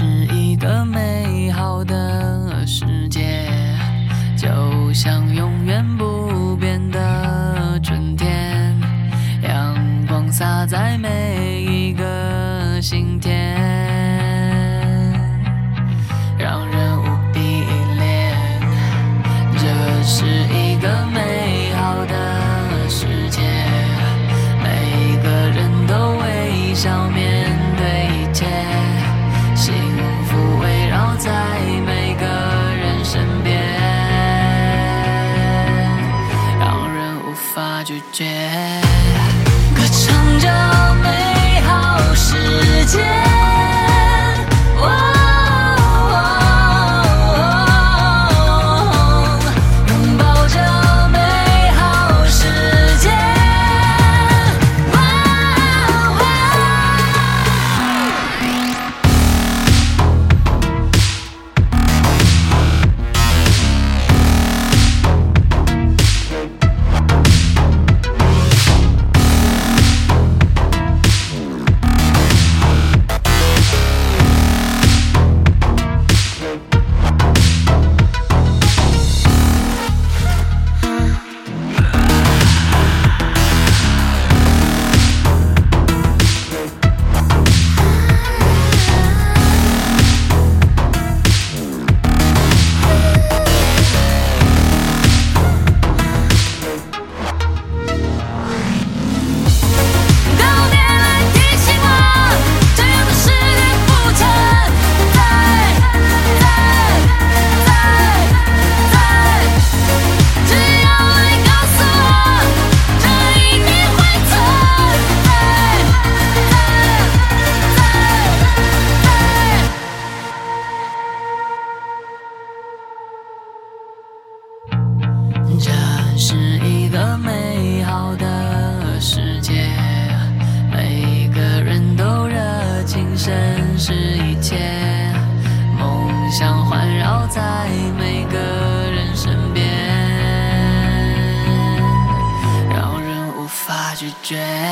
是一个美好的世界，就像永远不变的春天，阳光洒在每一个心田，让人无比依恋。这是一个美好的世界，每个人都微笑面对一切，幸福围绕在每个人身边，让人无法拒绝。歌唱着美好世界，拥抱着美好世界。这是一个美好的世界，每个人都热情绅士一切，梦想环绕在每个人身边，让人无法拒绝。